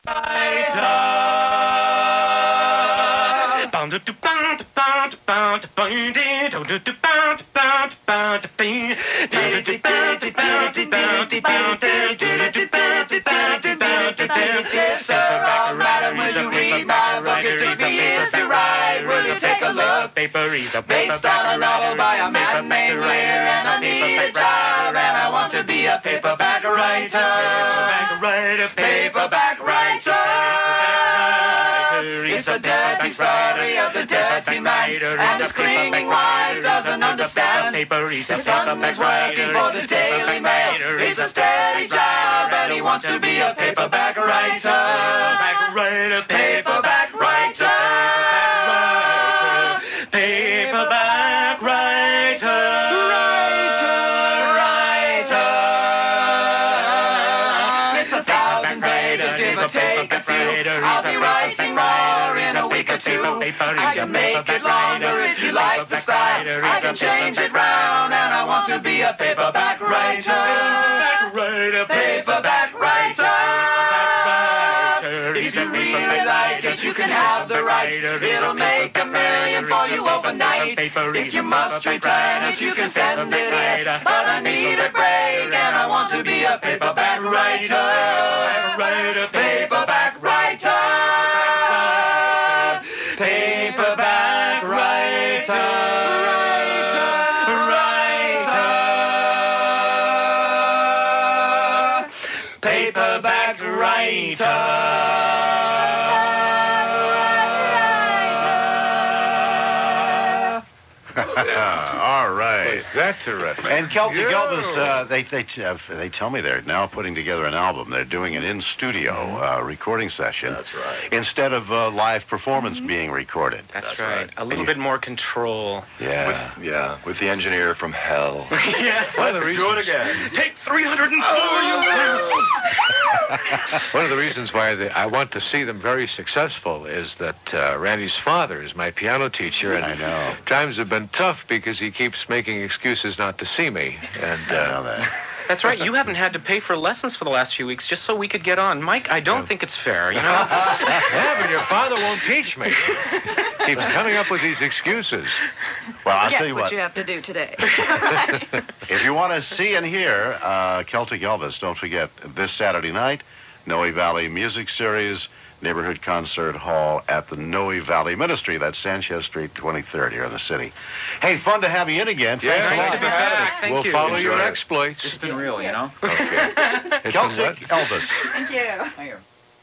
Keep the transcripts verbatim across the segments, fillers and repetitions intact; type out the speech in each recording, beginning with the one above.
Based on a novel by a man named Lear, and I need a job, and I want to be a paperback writer. Paperback writer, paperback writer. It's a dirty story of the dirty man, and the screaming wife doesn't understand. His son is working for the Daily Mail. It's a steady job, and he wants to be a paperback writer. Paperback writer, paperback writer. Paperback writer, writer, writer. It's a thousand pages, give or take a few. I'll be writing more in a week or two. I can make it longer if you like the style. I can change it round, and I want to be a paperback writer. Paperback writer, paperback writer. If you really like it, you can have the rights. It'll make a million for you overnight. If you must return it, you can send it in. But I need a break, and I want to be a paperback writer. Paperback writer. Paperback writer. Writer. Paperback writer. All right. Is that terrific? And Celtic Yeah. Elvis, uh, they they uh, they tell me they're now putting together an album. They're doing an in-studio uh, recording session. That's right. Instead of uh, live performance being recorded. That's, That's right. right. A little And bit more control. Yeah. With, yeah, with the engineer from hell. Yes. One of the Let's reasons, do it again. Take three hundred four, you One of the reasons why they, I want to see them very successful is that uh, Randy's father is my piano teacher, and I know. times have been tough because he keeps making excuses not to see me. And I uh, know that. That's right. You haven't had to pay for lessons for the last few weeks just so we could get on. Mike, I don't think it's fair, you know? yeah, but your father won't teach me. Keeps coming up with these excuses. Well, I'll Guess tell you what, what. you have to do today. If you want to see and hear uh, Celtic Elvis, don't forget this Saturday night, Noe Valley Music Series, Neighborhood Concert Hall at the Noe Valley Ministry. That's Sanchez Street, twenty-third here in the city. Hey, fun to have you in again. Thanks Yeah, a Nice lot. to be back. Thank we'll you. follow your Enjoy it. exploits. It's been real, you know? Okay. It's been Celtic what? Elvis. Thank you. Here.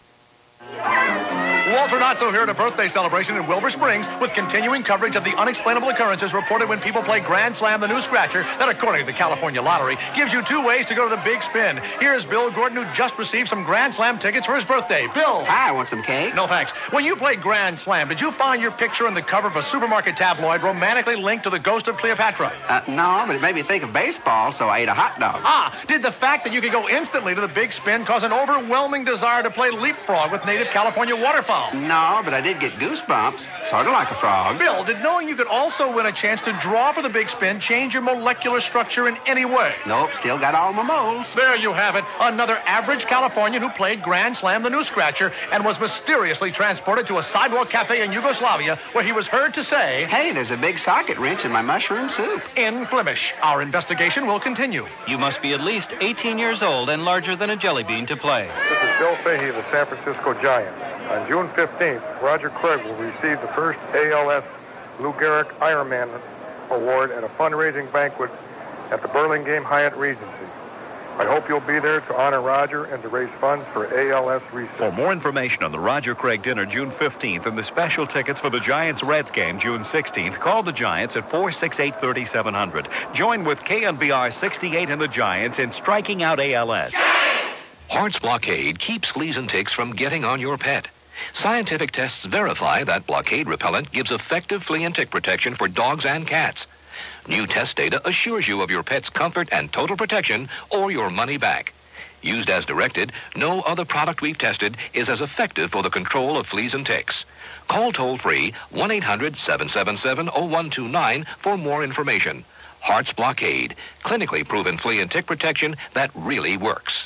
Walter Notso here at a birthday celebration in Wilbur Springs with continuing coverage of the unexplainable occurrences reported when people play Grand Slam, the new scratcher that, according to the California Lottery, gives you two ways to go to the big spin. Here's Bill Gordon, who just received some Grand Slam tickets for his birthday. Bill. Hi, want some cake? No, thanks. When you played Grand Slam, did you find your picture on the cover of a supermarket tabloid romantically linked to the ghost of Cleopatra? Uh, no, but it made me think of baseball, so I ate a hot dog. Ah, did the fact that you could go instantly to the big spin cause an overwhelming desire to play leapfrog with native California waterfowl? No, but I did get goosebumps, sort of like a frog. Bill, did knowing you could also win a chance to draw for the big spin change your molecular structure in any way? Nope, still got all my moles. There you have it. Another average Californian who played Grand Slam, the new scratcher, and was mysteriously transported to a sidewalk cafe in Yugoslavia where he was heard to say, Hey, there's a big socket wrench in my mushroom soup. in Flemish. Our investigation will continue. You must be at least eighteen years old and larger than a jelly bean to play. This is Bill Fahey of the San Francisco Giants. On June fifteenth, Roger Craig will receive the first A L S Lou Gehrig Ironman Award at a fundraising banquet at the Burlingame Hyatt Regency. I hope you'll be there to honor Roger and to raise funds for A L S research. For more information on the Roger Craig Dinner June fifteenth and the special tickets for the Giants-Reds game June sixteenth, call the Giants at four six eight, three seven zero zero. Join with K N B R sixty-eight and the Giants in striking out A L S. Heart's Blockade keeps fleas and ticks from getting on your pet. Scientific tests verify that blockade repellent gives effective flea and tick protection for dogs and cats. New test data assures you of your pet's comfort and total protection or your money back. Used as directed, no other product we've tested is as effective for the control of fleas and ticks. Call toll-free one eight hundred, seven seven seven, zero one two nine for more information. Heart's Blockade, clinically proven flea and tick protection that really works.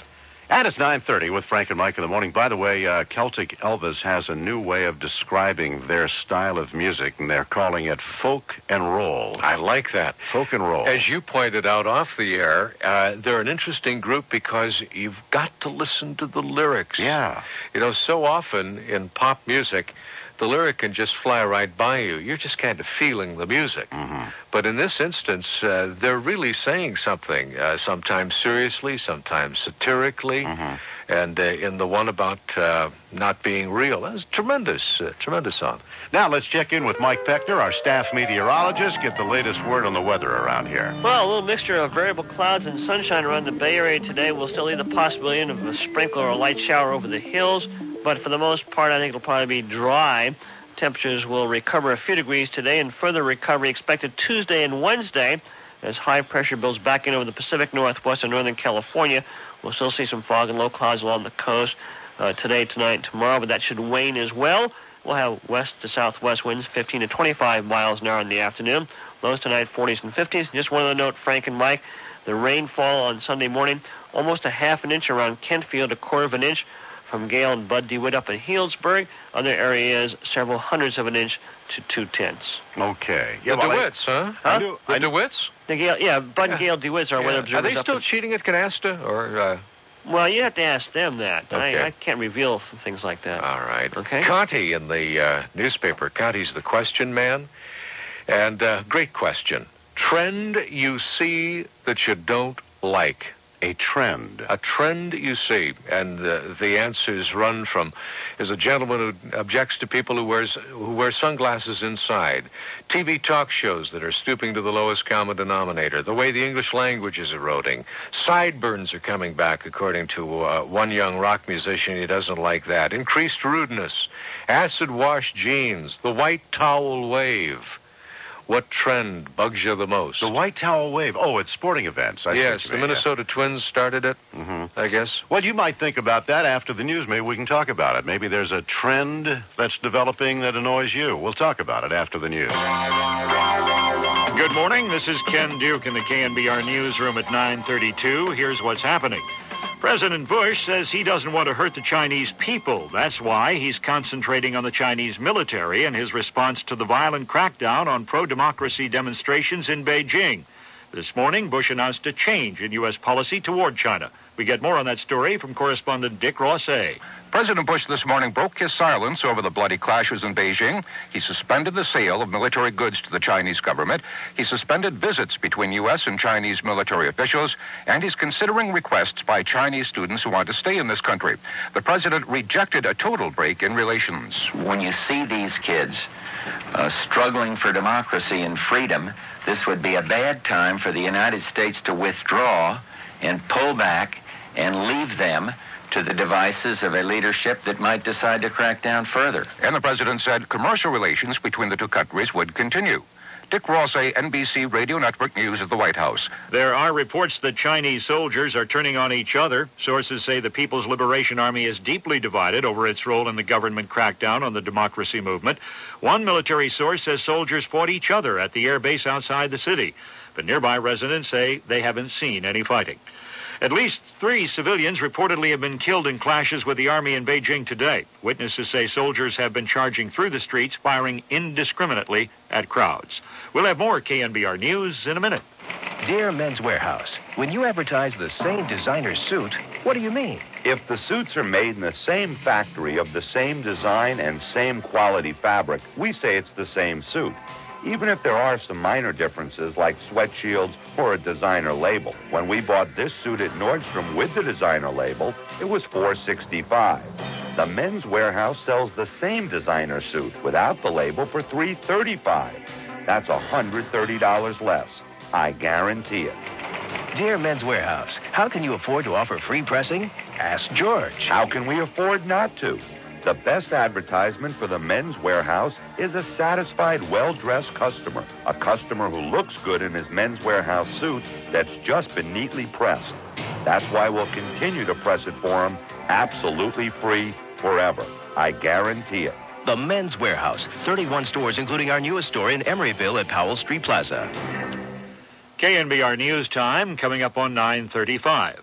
And it's nine thirty with Frank and Mike in the morning. By the way, uh, Celtic Elvis has a new way of describing their style of music, and they're calling it folk and roll. I like that. Folk and roll. As you pointed out off the air, uh, they're an interesting group because you've got to listen to the lyrics. Yeah. You know, so often in pop music, the lyric can just fly right by you. You're just kind of feeling the music. Mm-hmm. But in this instance, uh, they're really saying something, uh, sometimes seriously, sometimes satirically. Mm-hmm. And uh, in the one about uh, not being real, that's tremendous, uh, tremendous song. Now let's check in with Mike Peckner, our staff meteorologist, get the latest word on the weather around here. Well, a little mixture of variable clouds and sunshine around the Bay Area today will still leave the possibility of a sprinkle or a light shower over the hills. But for the most part, I think it'll probably be dry. Temperatures will recover a few degrees today, and further recovery expected Tuesday and Wednesday as high pressure builds back in over the Pacific Northwest and Northern California. We'll still see some fog and low clouds along the coast uh, today, tonight, and tomorrow, but that should wane as well. We'll have west to southwest winds fifteen to twenty-five miles an hour in the afternoon. Lows tonight, forties and fifties. Just one other note, Frank and Mike, the rainfall on Sunday morning, almost a half an inch around Kentfield, a quarter of an inch from Gale and Bud DeWitt up in Healdsburg. Other areas, several hundredths of an inch to two-tenths. Okay. The well, DeWitts, huh? Huh? knew- The DeWitts? The Gale, yeah, Bud and Yeah. Gale DeWitts are Yeah. weather Are observers. they up still in- cheating at Canasta? Or, uh... Well, you have to ask them that. Okay. I, I can't reveal some things like that. All right. Okay. Conti in the uh, newspaper. Conti's the question man. And uh, great question. Trend you see that you don't like. A trend. A trend you see. And uh, the answers run from, is a gentleman who objects to people who wears who wear sunglasses inside, T V talk shows that are stooping to the lowest common denominator, the way the English language is eroding, sideburns are coming back, according to uh, one young rock musician. He doesn't like that. Increased rudeness, acid wash jeans, the white towel wave. What trend bugs you the most? The white towel wave. Oh, it's sporting events. I see yes, what you the mean, yeah. Minnesota Twins started it, Mm-hmm. I guess. Well, you might think about that after the news. Maybe we can talk about it. Maybe there's a trend that's developing that annoys you. We'll talk about it after the news. Good morning. This is Ken Duke in the K N B R newsroom at nine thirty-two. Here's what's happening. President Bush says he doesn't want to hurt the Chinese people. That's why he's concentrating on the Chinese military and his response to the violent crackdown on pro-democracy demonstrations in Beijing. This morning, Bush announced a change in U S policy toward China. We get more on that story from correspondent Dick Rossay. President Bush this morning broke his silence over the bloody clashes in Beijing. He suspended the sale of military goods to the Chinese government. He suspended visits between U S and Chinese military officials, and he's considering requests by Chinese students who want to stay in this country. The president rejected a total break in relations. When you see these kids uh, struggling for democracy and freedom, this would be a bad time for the United States to withdraw and pull back and leave them to the devices of a leadership that might decide to crack down further. And the president said commercial relations between the two countries would continue. Dick Rossay, N B C Radio Network News at the White House. There are reports that Chinese soldiers are turning on each other. Sources say the People's Liberation Army is deeply divided over its role in the government crackdown on the democracy movement. One military source says soldiers fought each other at the air base outside the city, but nearby residents say they haven't seen any fighting. At least three civilians reportedly have been killed in clashes with the army in Beijing today. Witnesses say soldiers have been charging through the streets, firing indiscriminately at crowds. We'll have more K N B R News in a minute. Dear Men's Warehouse, when you advertise the same designer suit, what do you mean? If the suits are made in the same factory of the same design and same quality fabric, we say it's the same suit, even if there are some minor differences like sweat shields or a designer label. When we bought this suit at Nordstrom with the designer label, it was four hundred sixty-five dollars. The Men's Warehouse sells the same designer suit without the label for three hundred thirty-five dollars. That's one hundred thirty dollars less. I guarantee it. Dear Men's Warehouse, how can you afford to offer free pressing? Ask George. How can we afford not to? The best advertisement for the Men's Warehouse is a satisfied, well-dressed customer. A customer who looks good in his Men's Warehouse suit that's just been neatly pressed. That's why we'll continue to press it for him absolutely free forever. I guarantee it. The Men's Warehouse, thirty-one stores, including our newest store in Emeryville at Powell Street Plaza. K N B R News Time coming up on nine thirty-five.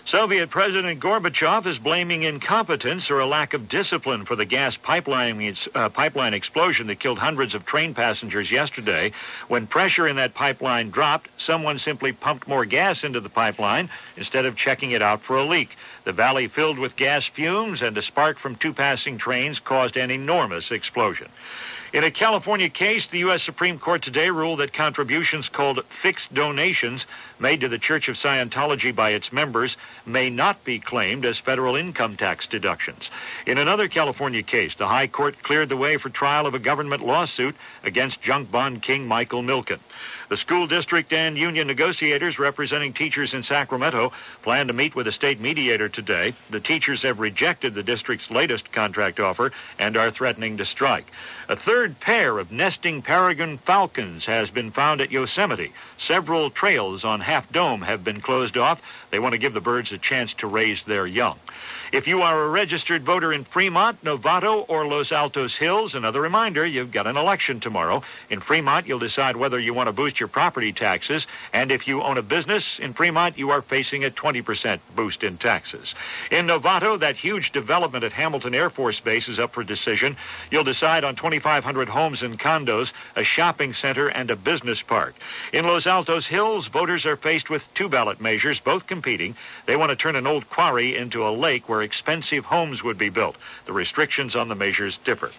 Soviet President Gorbachev is blaming incompetence or a lack of discipline for the gas pipeline, uh, pipeline explosion that killed hundreds of train passengers yesterday. When pressure in that pipeline dropped, someone simply pumped more gas into the pipeline instead of checking it out for a leak. The valley filled with gas fumes, and a spark from two passing trains caused an enormous explosion. In a California case, the U S Supreme Court today ruled that contributions called fixed donations made to the Church of Scientology by its members may not be claimed as federal income tax deductions. In another California case, the High Court cleared the way for trial of a government lawsuit against junk bond king Michael Milken. The school district and union negotiators representing teachers in Sacramento plan to meet with a state mediator today. The teachers have rejected the district's latest contract offer and are threatening to strike. A third pair of nesting peregrine falcons has been found at Yosemite. Several trails on Half Dome have been closed off. They want to give the birds a chance to raise their young. If you are a registered voter in Fremont, Novato, or Los Altos Hills, another reminder, you've got an election tomorrow. In Fremont, you'll decide whether you want to boost your property taxes, and if you own a business in Fremont, you are facing a twenty percent boost in taxes. In Novato, that huge development at Hamilton Air Force Base is up for decision. You'll decide on twenty-five hundred homes and condos, a shopping center, and a business park. In Los Altos Hills, voters are faced with two ballot measures, both competing. They want to turn an old quarry into a lake where expensive homes would be built. The restrictions on the measures differ.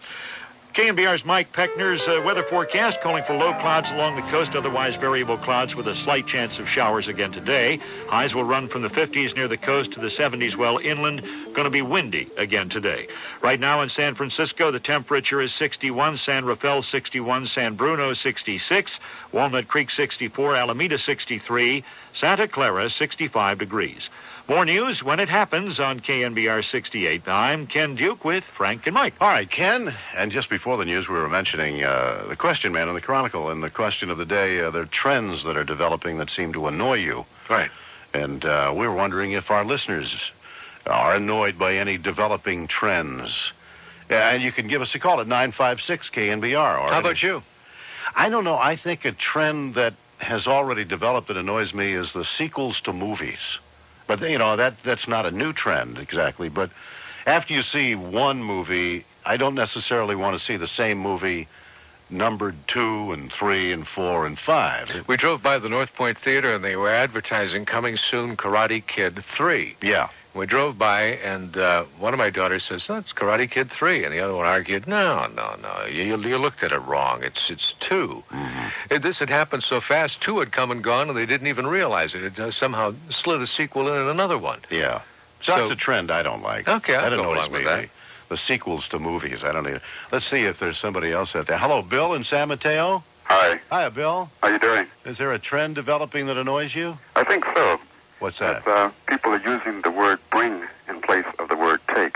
K N B R's Mike Peckner's uh, weather forecast calling for low clouds along the coast, otherwise variable clouds with a slight chance of showers again today. Highs will run from the fifties near the coast to the seventies well inland. Going to be windy again today. Right now in San Francisco, the temperature is sixty-one, San Rafael sixty-one, San Bruno sixty-six, Walnut Creek sixty-four, Alameda sixty-three, Santa Clara sixty-five degrees. More news when it happens on K N B R sixty-eight. I'm Ken Duke with Frank and Mike. All right, Ken. And just before the news, we were mentioning uh, the question man in the Chronicle, and the question of the day, uh, there are trends that are developing that seem to annoy you. Right. And uh, we were wondering if our listeners are annoyed by any developing trends. Uh, and you can give us a call at nine five six K N B R. Or How about you? I don't know. I think a trend that has already developed that annoys me is the sequels to movies. But, you know, that that's not a new trend exactly. But after you see one movie, I don't necessarily want to see the same movie numbered two and three and four and five. We drove by the North Point Theater, and they were advertising coming soon Karate Kid three. Yeah. We drove by, and uh, one of my daughters says, "No, it's Karate Kid three," and the other one argued, "No, no, no, you, you looked at it wrong. It's it's two." Mm-hmm. It, this had happened so fast. Two had come and gone, and they didn't even realize it. It uh, somehow slid a sequel in and another one. Yeah. So, that's a trend I don't like. Okay, I'll that go annoys along me. with that. The sequels to movies. I don't need. Let's see if there's somebody else out there. Hello, Bill in San Mateo. Hi. Hi, Bill. How you doing? Is there a trend developing that annoys you? I think so. What's that? That, uh, people are using the word bring in place of the word take.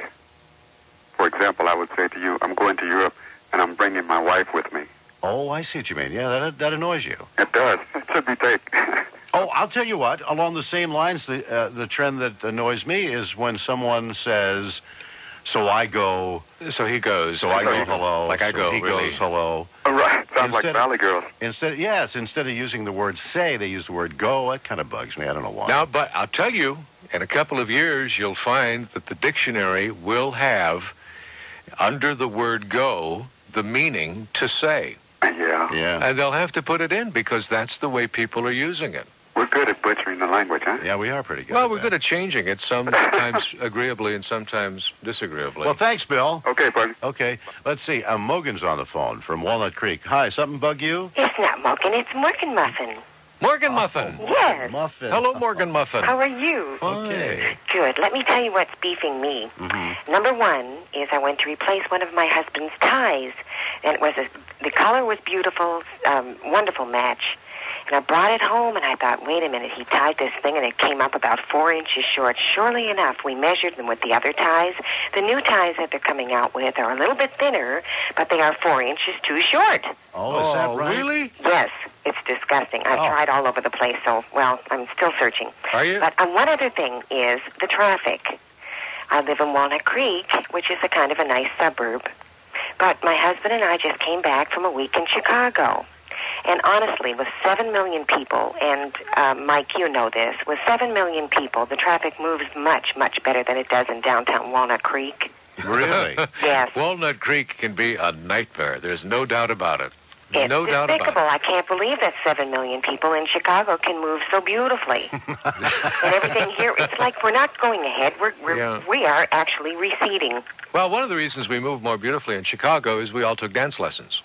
For example, I would say to you, I'm going to Europe, and I'm bringing my wife with me. Oh, I see what you mean. Yeah, that that annoys you. It does. It should be take. Oh, I'll tell you what. Along the same lines, the uh, the trend that annoys me is when someone says, "So I go." So he goes. So I go hello. Like I so go. He really. goes hello. All right. Sounds Instead like Valley Girls. Instead, yes. Instead of using the word say, they use the word go. That kind of bugs me. I don't know why. Now, but I'll tell you, in a couple of years, you'll find that the dictionary will have, under the word go, the meaning to say. Yeah. Yeah. And they'll have to put it in because that's the way people are using it. We're good at butchering the language, huh? Yeah, we are pretty good. Well, at we're that. good at changing it, sometimes agreeably and sometimes disagreeably. Well, thanks, Bill. Okay, buddy. Okay. Let's see. Uh, Mogan's on the phone from Walnut Creek. Hi, something bug you? It's not Morgan, it's Morgan Muffin. Morgan Muffin. Yes. Muffin. Hello, Morgan Muffin. How are you? Okay. Good. Let me tell you what's beefing me. Mm-hmm. Number one is I went to replace one of my husband's ties, and it was a, the color was beautiful, um, wonderful match. And I brought it home, and I thought, wait a minute, he tied this thing, and it came up about four inches short. Surely enough, we measured them with the other ties. The new ties that they're coming out with are a little bit thinner, but they are four inches too short. Oh, is that right? Really? Yes, it's disgusting. I've Oh. tried all over the place, so, well, I'm still searching. Are you? But uh, one other thing is the traffic. I live in Walnut Creek, which is a kind of a nice suburb. But my husband and I just came back from a week in Chicago. And honestly, with seven million people, and uh, Mike, you know this, with seven million people, the traffic moves much, much better than it does in downtown Walnut Creek. Really? Yes. Walnut Creek can be a nightmare. There's no doubt about it. It's no doubt about despicable. it. I can't believe that seven million people in Chicago can move so beautifully. And everything here, it's like we're not going ahead. We're, we're, Yeah. We are actually receding. Well, one of the reasons we move more beautifully in Chicago is we all took dance lessons.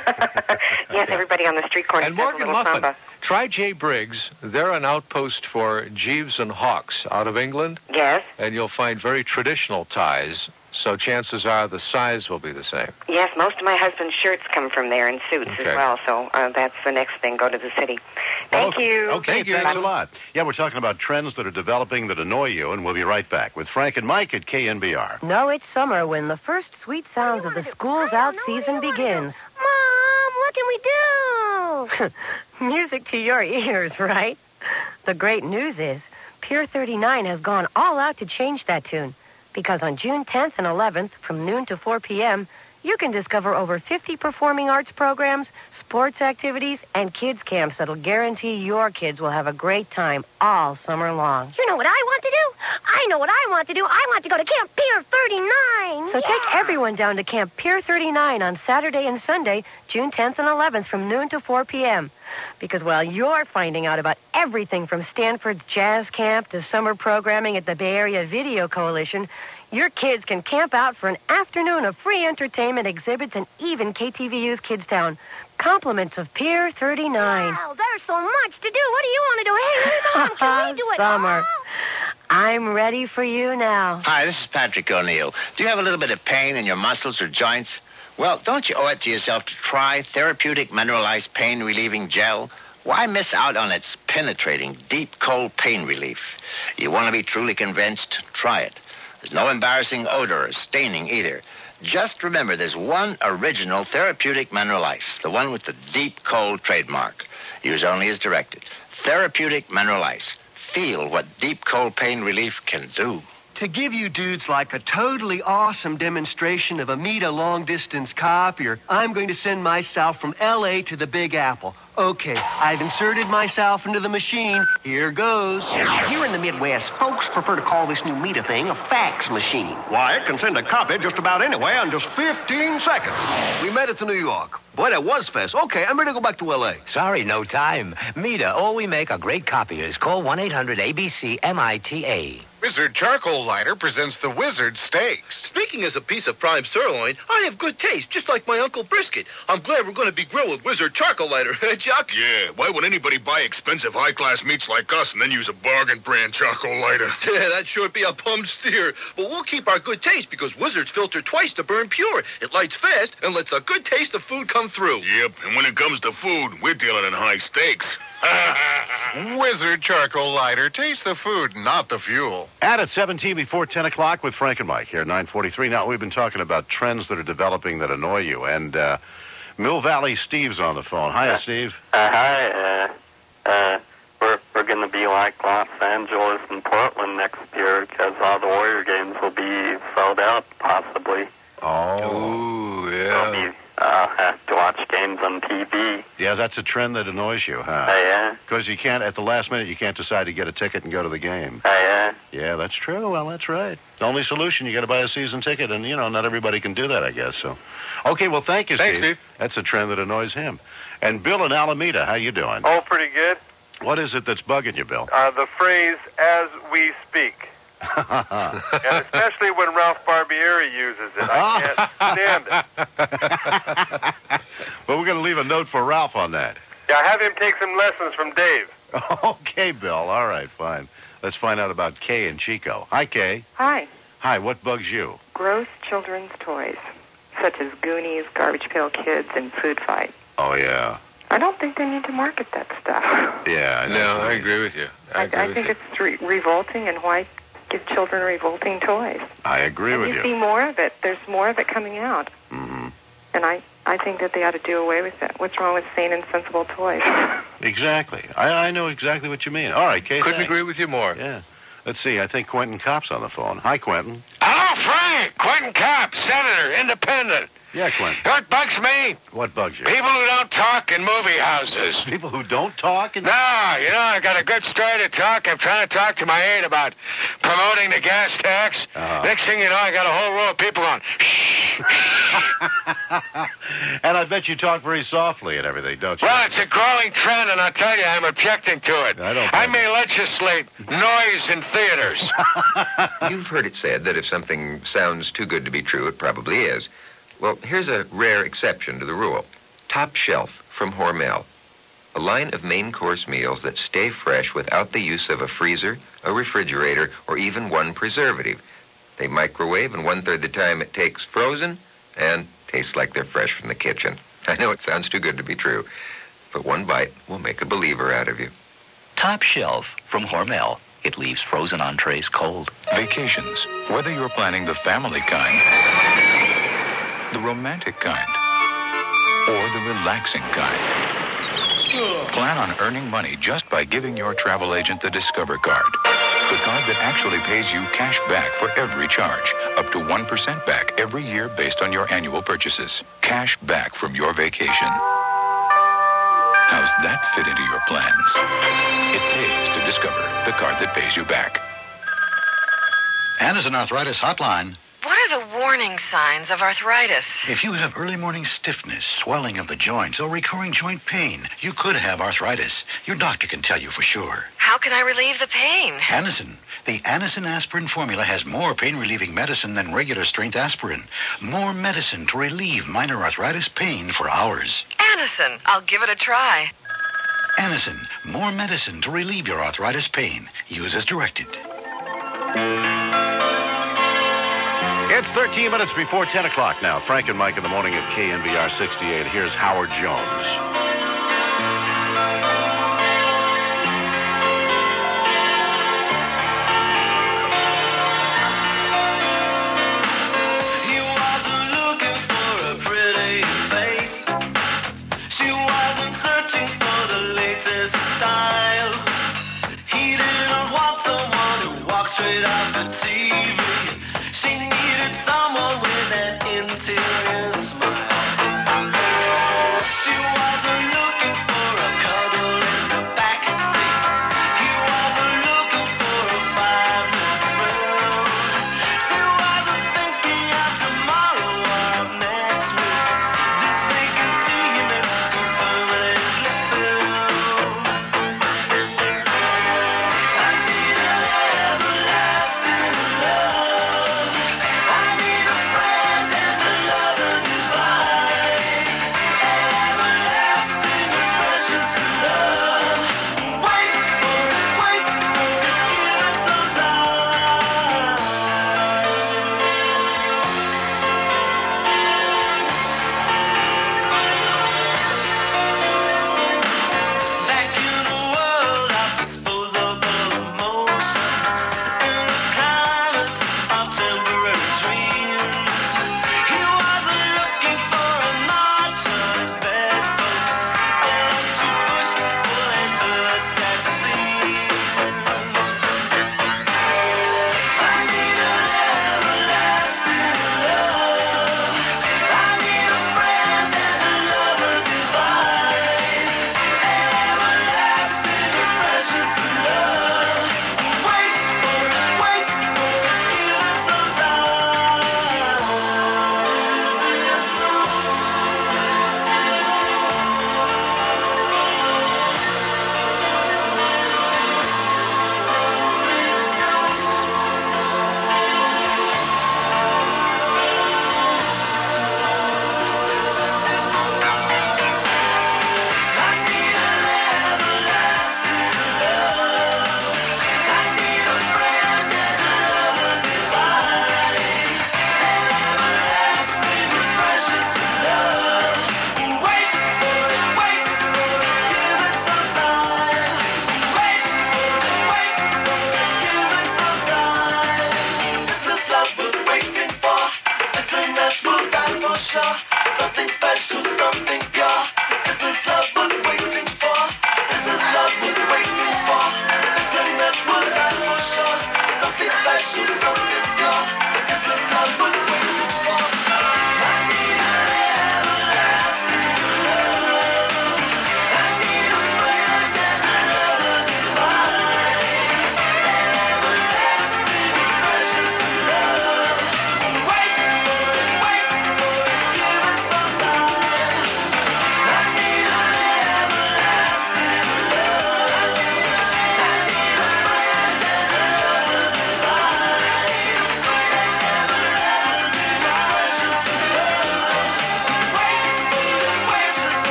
Yes, everybody on the street corner And does a Morgan little Muffin. samba. Try Jay Briggs. They're an outpost for Jeeves and Hawkes out of England. Yes. And you'll find very traditional ties, so chances are the size will be the same. Yes, most of my husband's shirts come from there in suits Okay. as well, so uh, that's the next thing. Go to the city. Thank you. Okay, thanks a lot. Yeah, we're talking about trends that are developing that annoy you, and we'll be right back with Frank and Mike at K N B R. No, it's summer when the first sweet sounds of the school's out season begins. Mom, what can we do? Music to your ears, right? The great news is Pier thirty-nine has gone all out to change that tune. Because on June tenth and eleventh, from noon to four p.m., you can discover over fifty performing arts programs, sports activities, and kids camps that'll guarantee your kids will have a great time all summer long. You know what I want to do? I know what I want to do. I want to go to Camp Pier thirty-nine. So Yeah. take everyone down to Camp Pier thirty-nine on Saturday and Sunday, June tenth and eleventh, from noon to four p.m. Because while you're finding out about everything from Stanford's Jazz Camp to summer programming at the Bay Area Video Coalition, your kids can camp out for an afternoon of free entertainment, exhibits, and even K T V U's Kids Town. Compliments of Pier thirty-nine. Wow, there's so much to do. What do you want to do? Hey, Mom, can we do it Summer. all? I'm ready for you now. Hi, this is Patrick O'Neill. Do you have a little bit of pain in your muscles or joints? Well, don't you owe it to yourself to try therapeutic mineralized pain relieving gel? Why miss out on its penetrating, deep, cold pain relief? You want to be truly convinced? Try it. There's no embarrassing odor or staining either. Just remember there's one original therapeutic mineral ice, the one with the deep, cold trademark. Use only as directed. Therapeutic mineral ice. Feel what deep, cold pain relief can do. To give you dudes like a totally awesome demonstration of a Mita long-distance copier, I'm going to send myself from L A to the Big Apple. Okay, I've inserted myself into the machine. Here goes. Here in the Midwest, folks prefer to call this new Mita thing a fax machine. Why, it can send a copy just about anywhere in just fifteen seconds. We made it to New York. Boy, that was fast. Okay, I'm ready to go back to L A. Sorry, no time. Mita, all we make are great copiers. Call one eight hundred A B C M I T A. Wizard Charcoal Lighter presents the Wizard Steaks. Speaking as a piece of prime sirloin, I have good taste, just like my Uncle Brisket. I'm glad we're going to be grilled with Wizard Charcoal Lighter, Chuck? Yeah, why would anybody buy expensive high-class meats like us and then use a bargain brand charcoal lighter? Yeah, that'd sure be a bum steer. But we'll keep our good taste because Wizards filter twice to burn pure. It lights fast and lets a good taste of food come through. Yep, and when it comes to food, we're dealing in high stakes. Wizard Charcoal Lighter. Taste the food, not the fuel. And at seventeen before ten o'clock with Frank and Mike here at nine forty-three. Now, we've been talking about trends that are developing that annoy you. And uh, Mill Valley Steve's on the phone. Hiya, Steve. Uh, hi. Uh, uh, we're we're going to be like Los Angeles and Portland next year because all the Warrior games will be sold out, possibly. Oh. Ooh, yeah. We'll be, uh, have to watch games on T V. Yeah, that's a trend that annoys you, huh? Uh, yeah. Because you can't, at the last minute, you can't decide to get a ticket and go to the game. Uh, yeah. Yeah, that's true. Well, that's right. The only solution, you got to buy a season ticket, and, you know, not everybody can do that, I guess, so. Okay, well, thank you, Thanks, Steve. Steve. That's a trend that annoys him. And Bill in Alameda, how you doing? Oh, pretty good. What is it that's bugging you, Bill? Uh, the phrase, as we speak. And especially when Ralph Barbieri uses it. I can't stand it. Well, we're going to leave a note for Ralph on that. Yeah, have him take some lessons from Dave. Okay, Bill. All right, fine. Let's find out about Kay and Chico. Hi, Kay. Hi. Hi, what bugs you? Gross children's toys, such as Goonies, Garbage Pail Kids, and Food Fight. Oh, yeah. I don't think they need to market that stuff. Yeah, I know. No, I agree with you. I, I, agree I with think you. it's re- revolting, and why give children revolting toys? I agree and with you. you. see more of it. There's more of it coming out. Mm-hmm. And I, I think that they ought to do away with it. What's wrong with sane and sensible toys? Exactly. I, I know exactly what you mean. All right, Kay. Couldn't thanks. agree with you more. Yeah. Let's see. I think Quentin Kopp's on the phone. Hi, Quentin. Hello, Frank. Quentin Kopp, Senator, Independent. Yeah, Clint. What bugs me? What bugs you? People who don't talk in movie houses. People who don't talk? In... No, you know, I got a good story to talk. I'm trying to talk to my aide about promoting the gas tax. Uh-huh. Next thing you know, I got a whole row of people going, And I bet you talk very softly and everything, don't you? Well, it's a growing trend, and I'll tell you, I'm objecting to it. I don't I may legislate noise in theaters. You've heard it said that if something sounds too good to be true, it probably is. Well, here's a rare exception to the rule. Top Shelf from Hormel. A line of main course meals that stay fresh without the use of a freezer, a refrigerator, or even one preservative. They microwave, and one-third the time it takes frozen, and tastes like they're fresh from the kitchen. I know it sounds too good to be true, but one bite will make a believer out of you. Top Shelf from Hormel. It leaves frozen entrees cold. Vacations, whether you're planning the family kind, the romantic kind, or the relaxing kind. Plan on earning money just by giving your travel agent the Discover card. The card that actually pays you cash back for every charge, up to one percent back every year based on your annual purchases. Cash back from your vacation. How's that fit into your plans? It pays to Discover, the card that pays you back. Anderson Arthritis Hotline. What are the warning signs of arthritis? If you have early morning stiffness, swelling of the joints, or recurring joint pain, you could have arthritis. Your doctor can tell you for sure. How can I relieve the pain? Anacin. The Anacin aspirin formula has more pain-relieving medicine than regular strength aspirin. More medicine to relieve minor arthritis pain for hours. Anacin. I'll give it a try. Anacin. More medicine to relieve your arthritis pain. Use as directed. It's thirteen minutes before ten o'clock now. Frank and Mike in the morning at K N B R sixty-eight. Here's Howard Jones.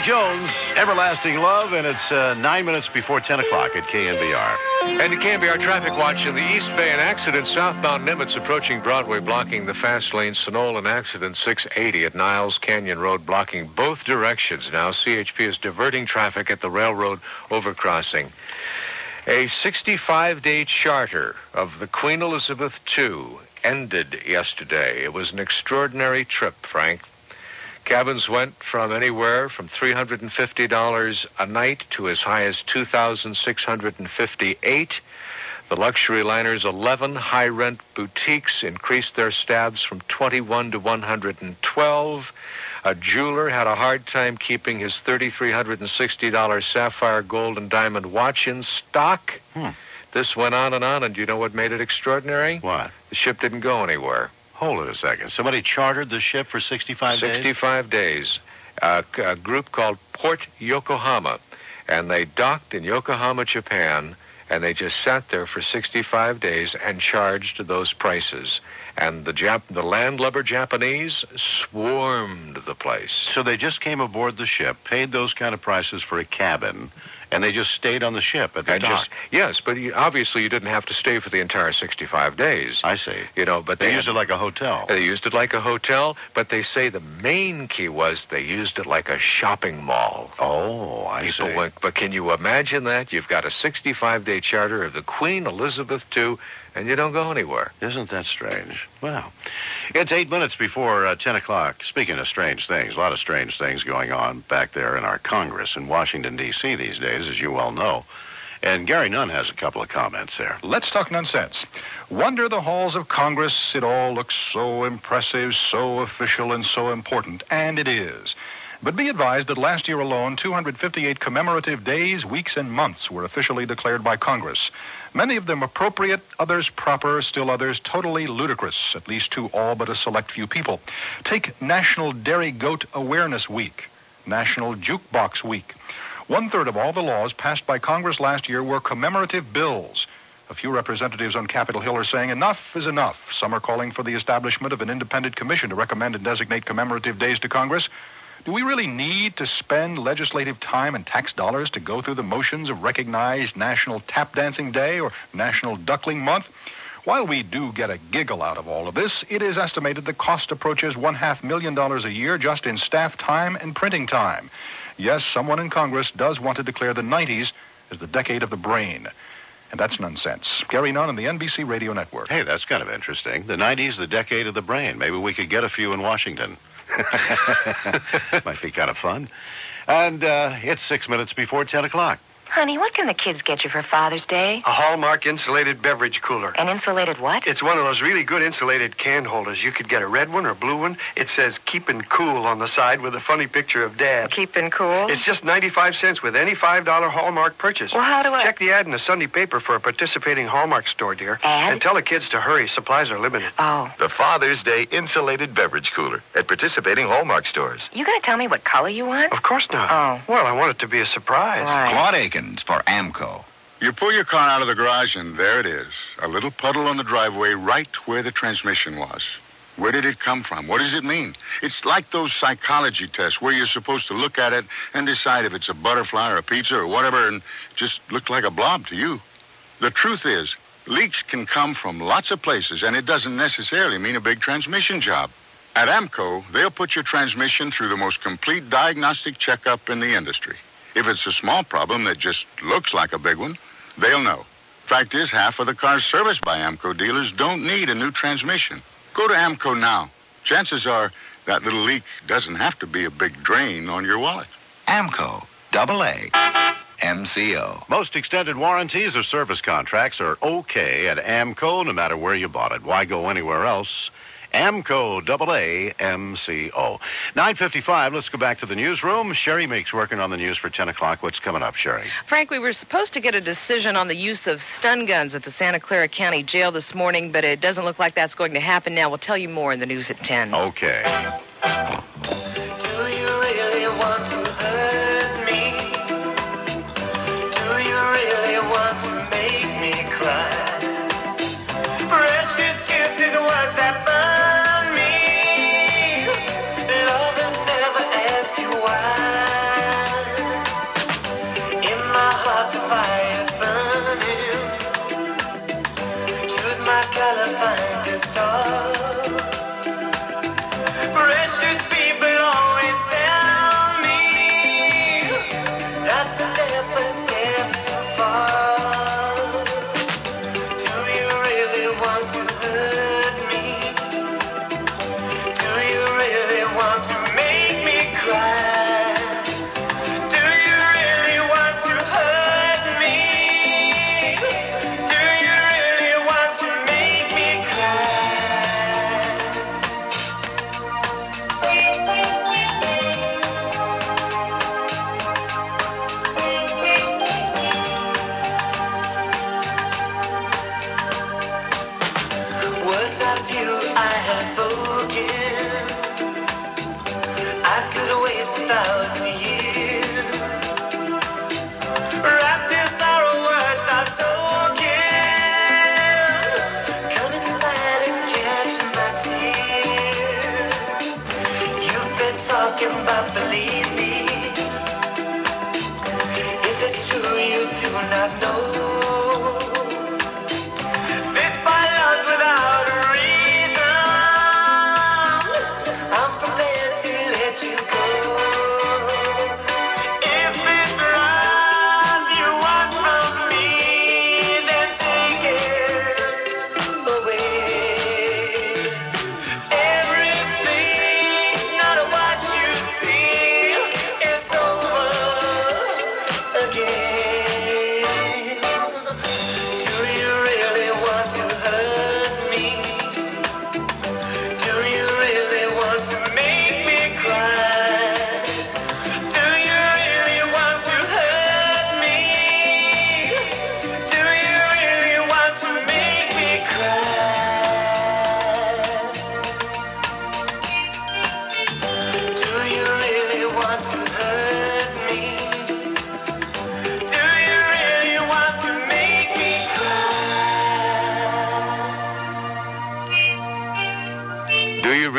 Jones, Everlasting Love, and it's uh, nine minutes before ten o'clock at K N B R. And the K N B R traffic watch in the East Bay, an accident southbound Nimitz approaching Broadway, blocking the fast lane. Sonol, an accident six eighty at Niles Canyon Road, blocking both directions. Now C H P is diverting traffic at the railroad overcrossing. A sixty-five day charter of the Queen Elizabeth the Second ended yesterday. It was an extraordinary trip, Frank. Cabins went from anywhere from three hundred fifty dollars a night to as high as two thousand six hundred fifty-eight dollars. The luxury liner's eleven high-rent boutiques increased their stabs from twenty-one to one hundred twelve. A jeweler had a hard time keeping his three thousand three hundred sixty dollars sapphire, gold, and diamond watch in stock. Hmm. This went on and on, and do you know what made it extraordinary? What? The ship didn't go anywhere. Hold it a second. Somebody chartered the ship for sixty-five days? sixty-five days. Uh, a group called Port Yokohama. And they docked in Yokohama, Japan, and they just sat there for sixty-five days and charged those prices. And the Jap- the landlubber Japanese swarmed the place. So they just came aboard the ship, paid those kind of prices for a cabin, and they just stayed on the ship at the and dock. Just, yes, but you, obviously you didn't have to stay for the entire sixty-five days. I see. You know, but They they, used it like a hotel. They used it like a hotel, but they say the main key was they used it like a shopping mall. Oh, I People see. went, but can you imagine that? You've got a sixty-five day charter of the Queen Elizabeth the Second, and you don't go anywhere. Isn't that strange? Well, it's eight minutes before uh, ten o'clock. Speaking of strange things, a lot of strange things going on back there in our Congress in Washington, D C these days, as you well know. And Gary Nunn has a couple of comments there. Let's talk nonsense. Wander the halls of Congress. It all looks so impressive, so official, and so important. And it is. But be advised that last year alone, two hundred fifty-eight commemorative days, weeks, and months were officially declared by Congress. Many of them appropriate, others proper, still others totally ludicrous, at least to all but a select few people. Take National Dairy Goat Awareness Week, National Jukebox Week. One-third of all the laws passed by Congress last year were commemorative bills. A few representatives on Capitol Hill are saying enough is enough. Some are calling for the establishment of an independent commission to recommend and designate commemorative days to Congress. Do we really need to spend legislative time and tax dollars to go through the motions of recognized National Tap Dancing Day or National Duckling Month? While we do get a giggle out of all of this, it is estimated the cost approaches one half million dollars a year just in staff time and printing time. Yes, someone in Congress does want to declare the nineties as the decade of the brain. And that's nonsense. Gary Nunn on the N B C Radio Network. Hey, that's kind of interesting. The nineties, the decade of the brain. Maybe we could get a few in Washington. Might be kind of fun. And uh, it's six minutes before ten o'clock. Honey, what can the kids get you for Father's Day? A Hallmark insulated beverage cooler. An insulated what? It's one of those really good insulated can holders. You could get a red one or blue one. It says keepin' cool on the side with a funny picture of Dad. Keepin' cool? It's just ninety-five cents with any five dollar Hallmark purchase. Well, how do I... Check the ad in the Sunday paper for a participating Hallmark store, dear. Ad? And tell the kids to hurry. Supplies are limited. Oh. The Father's Day insulated beverage cooler at participating Hallmark stores. You gonna tell me what color you want? Of course not. Oh. Well, I want it to be a surprise. Right. Claude Akins for AMCO. You pull your car out of the garage, and there it is. A little puddle on the driveway right where the transmission was. Where did it come from? What does it mean? It's like those psychology tests where you're supposed to look at it and decide if it's a butterfly or a pizza or whatever, and it just looked like a blob to you. The truth is, leaks can come from lots of places, and it doesn't necessarily mean a big transmission job. At AMCO, they'll put your transmission through the most complete diagnostic checkup in the industry. If it's a small problem that just looks like a big one, they'll know. Fact is, half of the cars serviced by AMCO dealers don't need a new transmission. Go to AMCO now. Chances are that little leak doesn't have to be a big drain on your wallet. AMCO, double A, M C O. Most extended warranties or service contracts are okay at AMCO, no matter where you bought it. Why go anywhere else? AMCO, double A, M C O. nine fifty-five, let's go back to the newsroom. Sherry Meeks working on the news for ten o'clock. What's coming up, Sherry? Frank, we were supposed to get a decision on the use of stun guns at the Santa Clara County Jail this morning, but it doesn't look like that's going to happen now. We'll tell you more in the news at ten. Okay. Do you really want to hurt me? Do you really want to make me cry? Precious gift is what that burn me. Lovers never ask you why.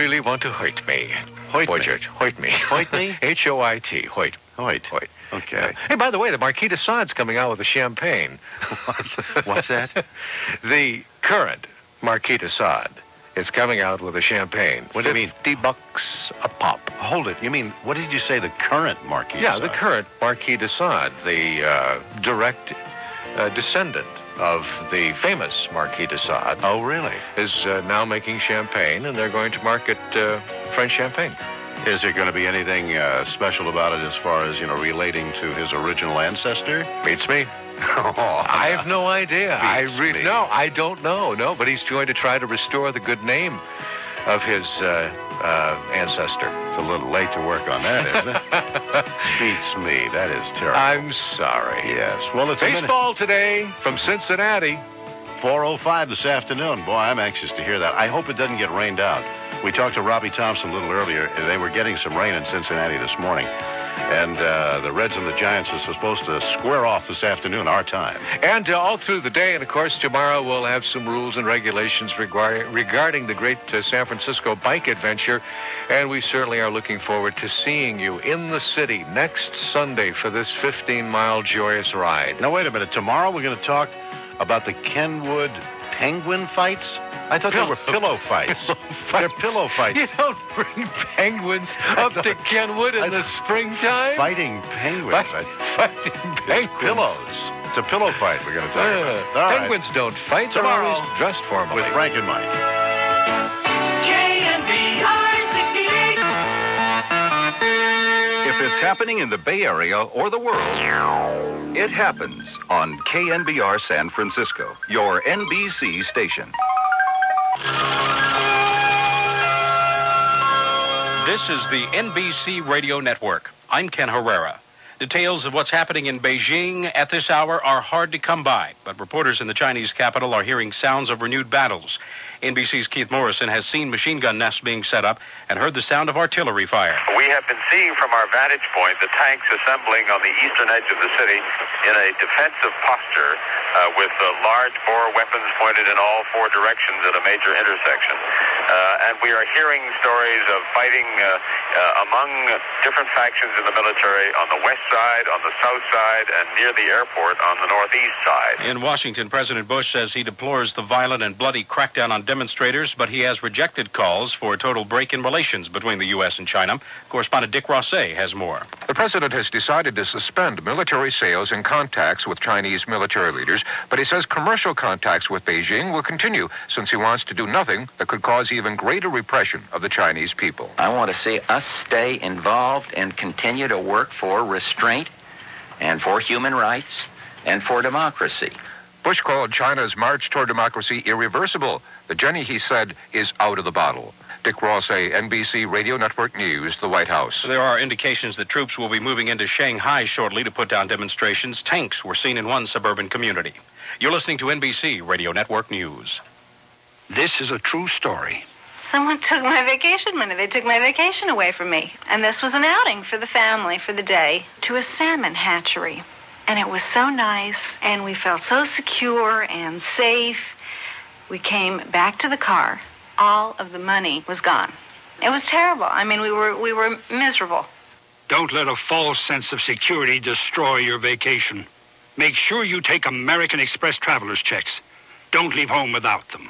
really want to hurt me? Hoyt me. George, Hoyt me. Hoyt me? H O I T. Hoyt. Hoyt. Hoyt. Okay. Hey, by the way, the Marquis de Sade's coming out with a champagne. What? What's that? The current Marquis de Sade is coming out with a champagne. What do you mean? Fifty bucks a pop. Hold it. You mean, what did you say, the current Marquis Yeah, de the Sade? current Marquis de Sade, the uh, direct uh, descendant of the famous Marquis de Sade. Oh, really? Is uh, now making champagne, and they're going to market uh, French champagne. Is there going to be anything uh, special about it as far as, you know, relating to his original ancestor? Beats me. Oh, I have no idea. I Beats really me. no. I don't know. No, but he's going to try to restore the good name of his uh, uh, ancestor. It's a little late to work on that, isn't it? Beats me. That is terrible. I'm sorry. Yes. Well, it's baseball today from Cincinnati. four oh five this afternoon. Boy, I'm anxious to hear that. I hope it doesn't get rained out. We talked to Robbie Thompson a little earlier. They were getting some rain in Cincinnati this morning. And uh, the Reds and the Giants are supposed to square off this afternoon, our time. And uh, all through the day, and of course tomorrow we'll have some rules and regulations regarding regarding the great uh, San Francisco bike adventure. And we certainly are looking forward to seeing you in the city next Sunday for this fifteen-mile joyous ride. Now, wait a minute. Tomorrow we're going to talk about the Kenwood penguin fights? I thought Pill- they were pillow fights. Pillow They're fights. pillow fights. You don't bring penguins up to Kenwood in the springtime? Fighting penguins. Fight- I- Fighting It's penguins. pillows. It's a pillow fight we're going to talk Uh, about. All right. penguins don't fight. They're Tomorrow, always dressed formally. with Frank and Mike. K N B R sixty-eight. If it's happening in the Bay Area or the world, it happens on K N B R San Francisco, your N B C station. This is the N B C Radio Network. I'm Ken Herrera. Details of what's happening in Beijing at this hour are hard to come by, but reporters in the Chinese capital are hearing sounds of renewed battles. N B C's Keith Morrison has seen machine gun nests being set up and heard the sound of artillery fire. We have been seeing from our vantage point the tanks assembling on the eastern edge of the city in a defensive posture uh, with uh, large bore weapons pointed in all four directions at a major intersection. Uh, and we are hearing stories of fighting uh, uh, among different factions in the military on the west side, on the south side, and near the airport on the northeast side. In Washington, President Bush says he deplores the violent and bloody crackdown on demonstrators, but he has rejected calls for a total break in relations between the U S and China. Correspondent Dick Rosset has more. The president has decided to suspend military sales and contacts with Chinese military leaders, but he says commercial contacts with Beijing will continue since he wants to do nothing that could cause even greater repression of the Chinese people. I want to see us stay involved and continue to work for restraint and for human rights and for democracy. Bush called China's march toward democracy irreversible. The Jenny, he said, is out of the bottle. Dick Rosset, N B C Radio Network News, the White House. There are indications that troops will be moving into Shanghai shortly to put down demonstrations. Tanks were seen in one suburban community. You're listening to N B C Radio Network News. This is a true story. Someone took my vacation money. They took my vacation away from me. And this was an outing for the family for the day to a salmon hatchery. And it was so nice, and we felt so secure and safe. We came back to the car. All of the money was gone. It was terrible. I mean, we were we were miserable. Don't let a false sense of security destroy your vacation. Make sure you take American Express traveler's checks. Don't leave home without them.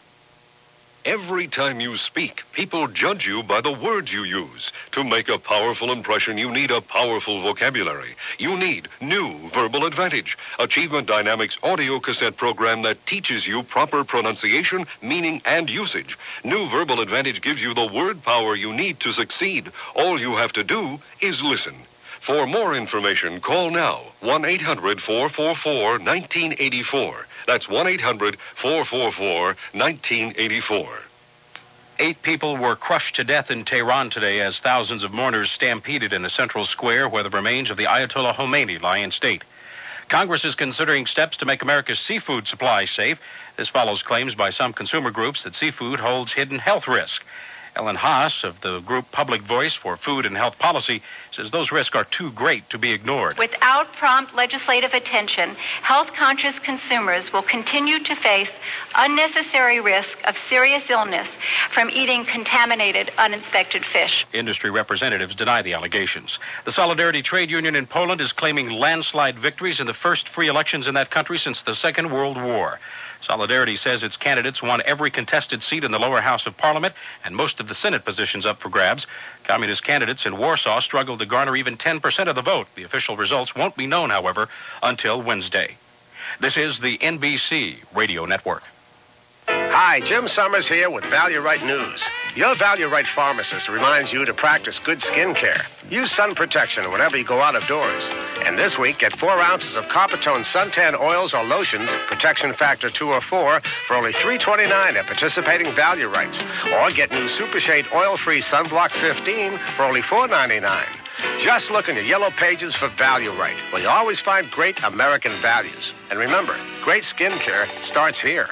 Every time you speak, people judge you by the words you use. To make a powerful impression, you need a powerful vocabulary. You need New Verbal Advantage, Achievement Dynamics audio cassette program that teaches you proper pronunciation, meaning, and usage. New Verbal Advantage gives you the word power you need to succeed. All you have to do is listen. For more information, call now, one eight hundred four four four one nine eight four. That's one eight hundred four four four one nine eight four. Eight people were crushed to death in Tehran today as thousands of mourners stampeded in a central square where the remains of the Ayatollah Khomeini lie in state. Congress is considering steps to make America's seafood supply safe. This follows claims by some consumer groups that seafood holds hidden health risk. Ellen Haas of the group Public Voice for Food and Health Policy says those risks are too great to be ignored. Without prompt legislative attention, health-conscious consumers will continue to face unnecessary risk of serious illness from eating contaminated, uninspected fish. Industry representatives deny the allegations. The Solidarity Trade Union in Poland is claiming landslide victories in the first free elections in that country since the Second World War. Solidarity says its candidates won every contested seat in the lower house of parliament and most of the Senate positions up for grabs. Communist candidates in Warsaw struggled to garner even ten percent of the vote. The official results won't be known, however, until Wednesday. This is the N B C Radio Network. Hi, Jim Summers here with Value Right News. Your Value Right pharmacist reminds you to practice good skin care. Use sun protection whenever you go out of doors. And this week, get four ounces of Coppertone suntan oils or lotions, protection factor two or four, for only three twenty-nine at participating Value Rights. Or get new Super Shade Oil-Free Sunblock fifteen for only four ninety-nine. Just look in your yellow pages for Value Right, where you always find great American values. And remember, great skin care starts here.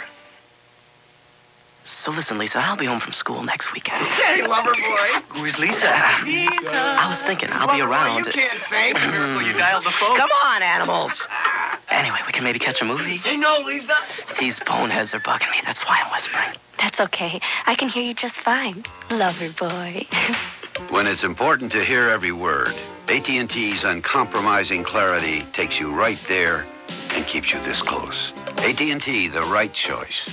So listen, Lisa, I'll be home from school next weekend. Hey, lover boy. Where's Lisa? Lisa. I was thinking I'll lover be around. Boy, you can't thank a miracle. You dialed the phone. Come on, animals. Anyway, we can maybe catch a movie. Say no, Lisa. These boneheads are bugging me. That's why I'm whispering. That's okay. I can hear you just fine, lover boy. When it's important to hear every word, A T and T's uncompromising clarity takes you right there and keeps you this close. A T and T, the right choice.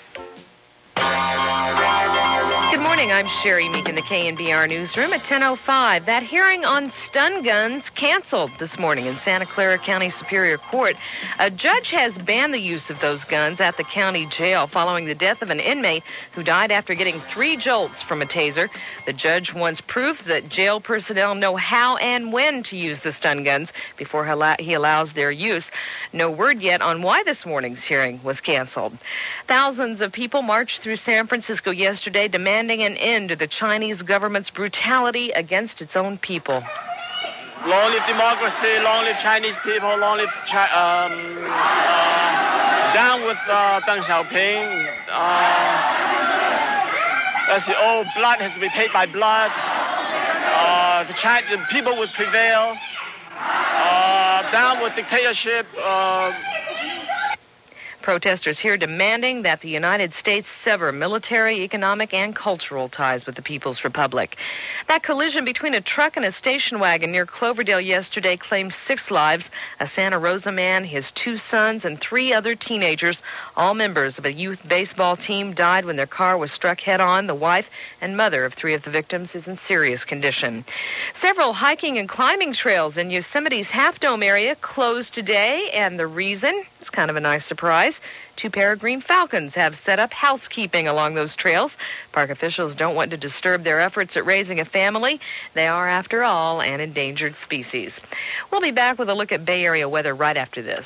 Good morning. I'm Sherry Meek in the K N B R newsroom at ten oh five. That hearing on stun guns canceled this morning in Santa Clara County Superior Court. A judge has banned the use of those guns at the county jail following the death of an inmate who died after getting three jolts from a taser. The judge wants proof that jail personnel know how and when to use the stun guns before he allows their use. No word yet on why this morning's hearing was canceled. Thousands of people marched through San Francisco yesterday demanding an end to the Chinese government's brutality against its own people. Long live democracy, long live Chinese people, long live Chi- um, uh, down with uh, Deng Xiaoping. Uh, let's see, oh, blood has to be paid by blood. Uh, the, Chi- the people would prevail. Uh, down with dictatorship. Uh, Protesters here demanding that the United States sever military, economic, and cultural ties with the People's Republic. That collision between a truck and a station wagon near Cloverdale yesterday claimed six lives. A Santa Rosa man, his two sons, and three other teenagers, all members of a youth baseball team, died when their car was struck head-on. The wife and mother of three of the victims is in serious condition. Several hiking and climbing trails in Yosemite's Half Dome area closed today, and the reason? It's kind of a nice surprise. Two peregrine falcons have set up housekeeping along those trails. Park officials don't want to disturb their efforts at raising a family. They are, after all, an endangered species. We'll be back with a look at Bay Area weather right after this.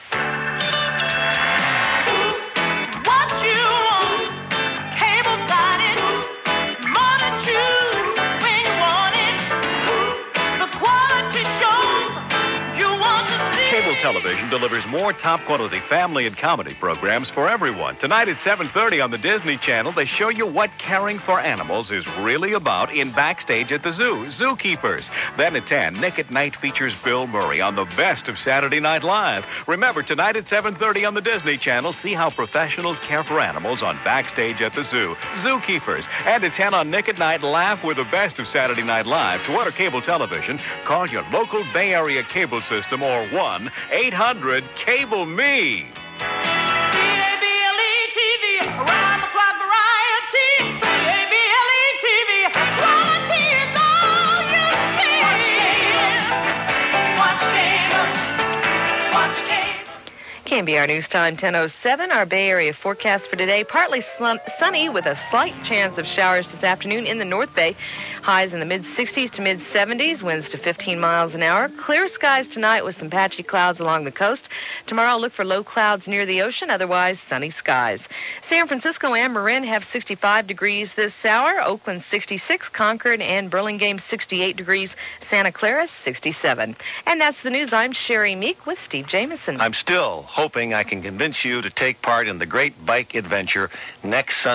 Television delivers more top-quality family and comedy programs for everyone. Tonight at seven thirty on the Disney Channel, they show you what caring for animals is really about in Backstage at the Zoo, Zookeepers. Then at ten, Nick at Night features Bill Murray on the best of Saturday Night Live. Remember, tonight at seven thirty on the Disney Channel, see how professionals care for animals on Backstage at the Zoo, Zookeepers. And at ten on Nick at Night, laugh with the best of Saturday Night Live. To order cable television, call your local Bay Area cable system or one eight hundred cable me. C A B L E T V, around the clock variety. C A B L E T V, quality is all you see. Watch cable, watch cable. K N B R News Time, ten oh seven. Our Bay Area forecast for today, partly sun- sunny with a slight chance of showers this afternoon in the North Bay. Highs in the mid-sixties to mid-seventies, winds to fifteen miles an hour. Clear skies tonight with some patchy clouds along the coast. Tomorrow, look for low clouds near the ocean, otherwise sunny skies. San Francisco and Marin have sixty-five degrees this hour. Oakland, sixty-six. Concord and Burlingame, sixty-eight degrees. Santa Clara, sixty-seven. And that's the news. I'm Sherry Meek with Steve Jameson. I'm still hoping I can convince you to take part in the great bike adventure next Sunday.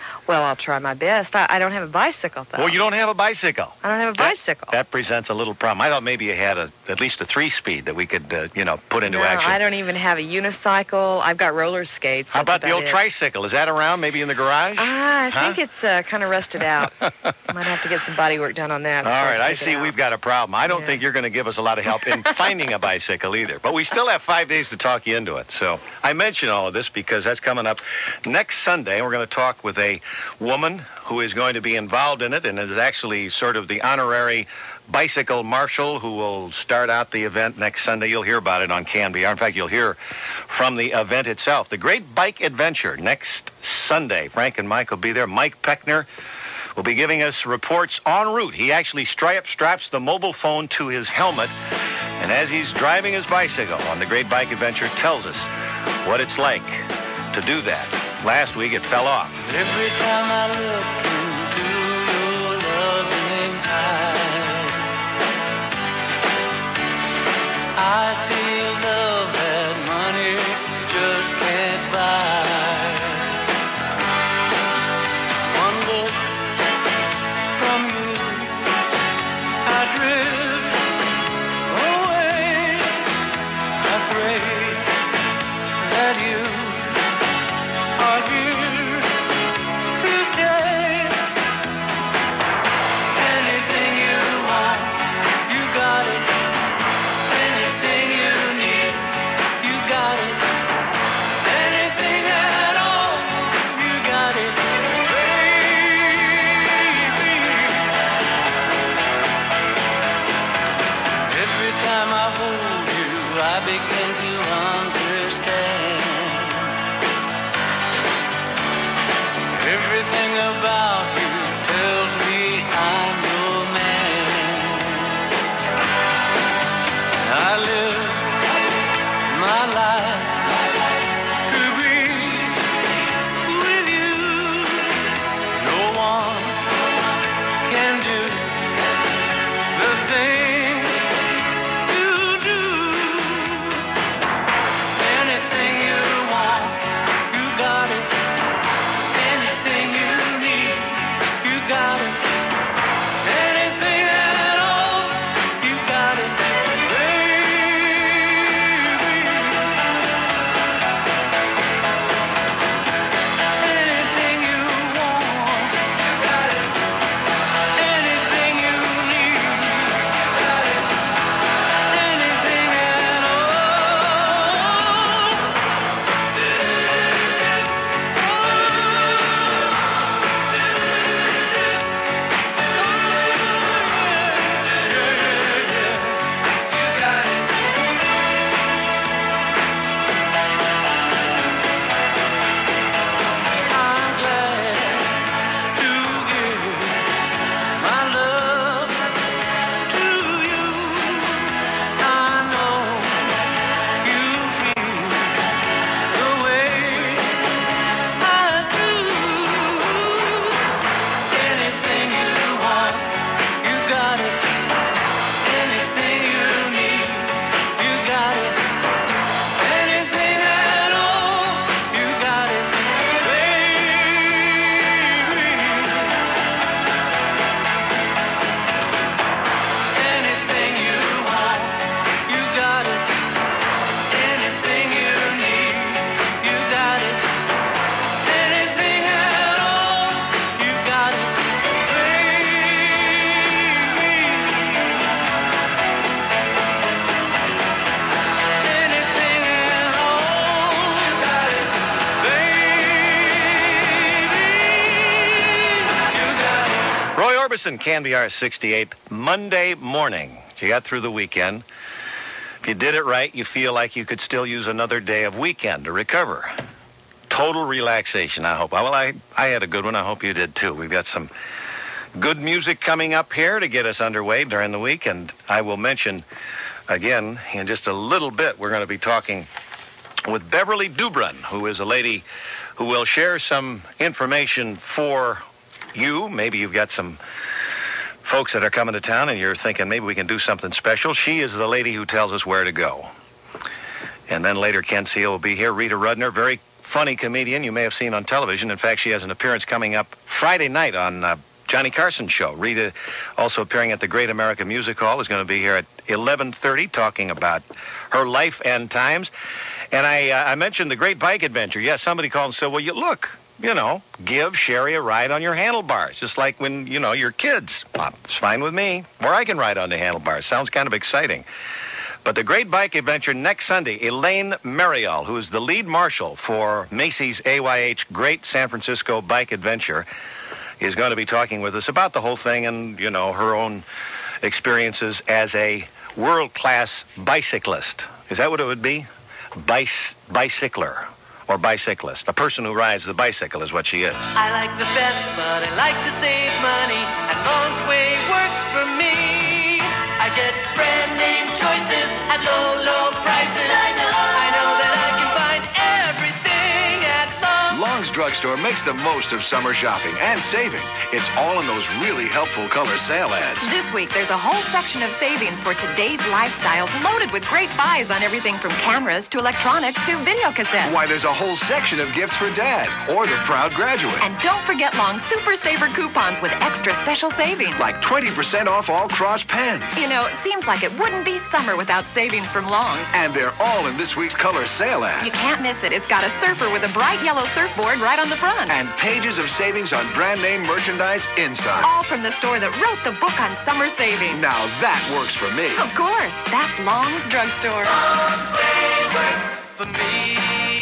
Well, I'll try my best. I, I don't have a bicycle, though. Well, you don't have a bicycle. I don't have a bicycle. That, that presents a little problem. I thought maybe you had a, at least a three-speed that we could, uh, you know, put into no, action. I don't even have a unicycle. I've got roller skates. How about, about the old it. tricycle? Is that around, maybe in the garage? Uh, I Huh? think it's uh, kind of rusted out. Might have to get some body work done on that. All before right, I take it see out. we've got a problem. I don't Yeah. think you're going to give us a lot of help in finding a bicycle either. But we still have five days to talk you into it. So I mention all of this because that's coming up next Sunday. We're going to talk with a woman who is going to be involved in it and is actually sort of the honorary bicycle marshal who will start out the event next Sunday. You'll hear about it on K N B R. In fact, you'll hear from the event itself. The Great Bike Adventure next Sunday. Frank and Mike will be there. Mike Peckner will be giving us reports en route. He actually strap, straps the mobile phone to his helmet, and as he's driving his bicycle on the Great Bike Adventure, tells us what it's like to do that. Last week, it fell off. Every time I look into your loving eyes, I see love that money just can't buy. One look from you, I drift away. I pray that you are here to stay. Anything you want, you got it. Anything you need, you got it. Anything at all, you got it, baby. Every time I hold you, I begin to understand. Everything about you tells me I'm your man. I live my life to be with you. No one can do the thing you do. Anything you want, you got it. Anything you need, you got it. Anything at all, you got it, baby. Anything you want, you got it. Anything you need, you got it. Anything at all. I'm glad to give my love to you. I know you feel the way I do. Anything you want, you got it. Anything you need, you got it. Anything at all, you got it, baby. Anything you want, you got it. Anything you need, you got it. Anything at all, you got it, Anything at all, you got it, Roy Orbison, K N B R sixty-eight, Monday morning. You got through the weekend. If you did it right, you feel like you could still use another day of weekend to recover. Total relaxation, I hope. Well, I, I had a good one. I hope you did, too. We've got some good music coming up here to get us underway during the week, and I will mention, again, in just a little bit, we're going to be talking with Beverly Dubron, who is a lady who will share some information for you. Maybe you've got some folks that are coming to town and you're thinking maybe we can do something special. She is the lady who tells us where to go. And then later, Ken Seal will be here. Rita Rudner, very funny comedian you may have seen on television. In fact, she has an appearance coming up Friday night on uh, Johnny Carson's show. Rita, also appearing at the Great American Music Hall, is going to be here at eleven thirty talking about her life and times. And I, uh, I mentioned the Great Bike Adventure. Yes, somebody called and said, well, you look, you know, give Sherry a ride on your handlebars, just like when, you know, you're kids. Well, it's fine with me. Or I can ride on the handlebars. Sounds kind of exciting. But the Great Bike Adventure next Sunday, Elaine Marial, who is the lead marshal for Macy's A Y H Great San Francisco Bike Adventure, is going to be talking with us about the whole thing and, you know, her own experiences as a world-class bicyclist. Is that what it would be? Bice, bicycler or bicyclist. A person who rides the bicycle is what she is. I like the best, but I like to save money, and Long's Way works for me. I get brand name choices at low, low prices. I know, I know that I can find everything at Long's. Long's Drugstore makes the most of summer shopping and saving. It's all in those really helpful color sale ads. This week, there's a whole section of savings for today's lifestyles, loaded with great buys on everything from cameras to electronics to video cassettes. Why, there's a whole section of gifts for Dad or the proud graduate. And don't forget Long's Super Saver coupons with extra special savings. Like twenty percent off all cross pens. You know, it seems like it wouldn't be summer without savings from Long's. And they're all in this week's color sale ad. You can't miss it. It's got a surfer with a bright yellow surfboard right on the front. And pages of savings on brand name merchandise inside. All from the store that wrote the book on summer savings. Now that works for me. Of course. That's Long's Drugstore. Long's Way works for me.